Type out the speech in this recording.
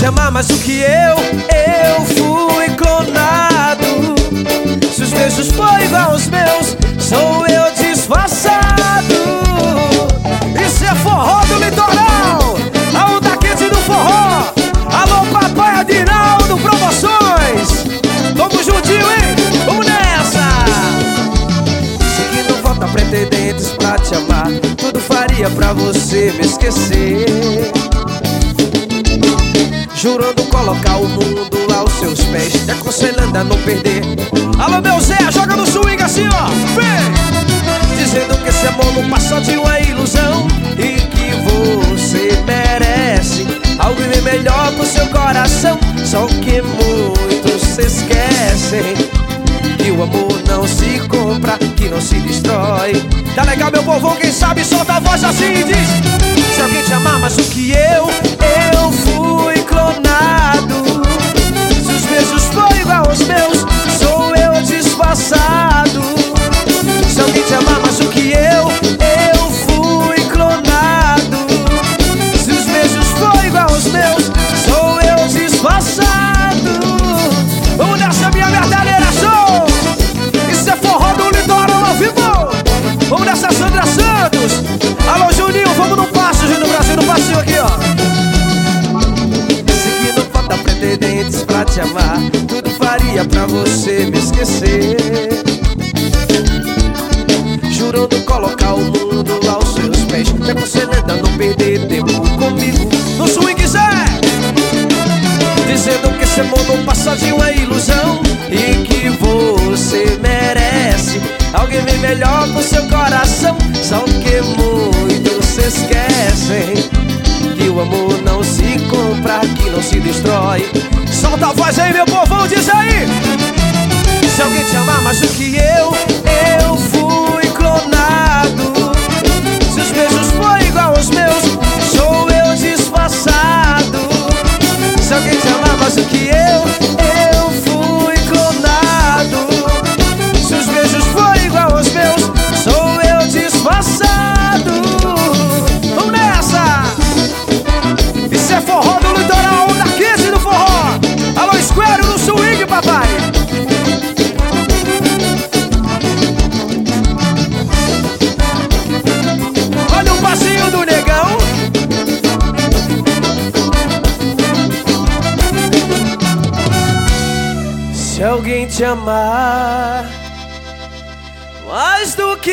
te amar mais do que eu fui clonado. Se os beijos foram igual aos meus, sou eu disfarçado. Isso é forró do litoral, a onda quente do forró. Alô, papai Adinaldo Promoções. Tamo juntinho, hein? Vamos nessa! Seguindo volta pretendentes pra te amar, tudo faria pra você me esquecer. Jurando colocar o mundo aos seus pés, te aconselhando a não perder. Alô, meu Zé, joga no swing assim, ó. Vem! Dizendo que esse amor não passou de uma ilusão e que você merece algo bem melhor pro seu coração. Só que muitos se esquecem que o amor não se compra, que não se destrói. Tá legal, meu povão? Quem sabe solta a voz assim e diz: se alguém te amar mais do que eu fui clonado. Se os beijos foram igual aos meus, sou eu disfarçado. Se alguém te amar mais do que eu fui clonado. Se os beijos foram igual aos meus, sou eu disfarçado. Vamos nessa, minha verdadeira show! Isso é forró do litoral ao vivo! Vamos nessa, Sandra Santos! Alô, Juninho, vamos no passo, Juninho do Brasil, no passinho aqui, ó. Seguindo falta pretendentes pra te amar, tudo faria pra você me esquecer. Jurando colocar o mundo aos seus pés, te aconselhando a não perder tempo comigo. No swing, Zé! Dizendo que esse amor não passa de uma ilusão e que você merece alguém bem melhor pro seu coração. Só que muitos se esquecem que o amor não se compra, que não se destrói. Solta a voz aí, meu povão, diz aí: se alguém te amar mais do que eu fui clonado. Se os beijos foram igual aos meus, sou eu disfarçado. Se alguém te amar mais do que eu fui clonado. Se os beijos foram igual aos meus, sou eu disfarçado. Vamos nessa! Isso é forró do litoral, onda quente do forró. Alô, Esquero no swing, papai. Olha o passinho do negão. Se alguém te amar mais do que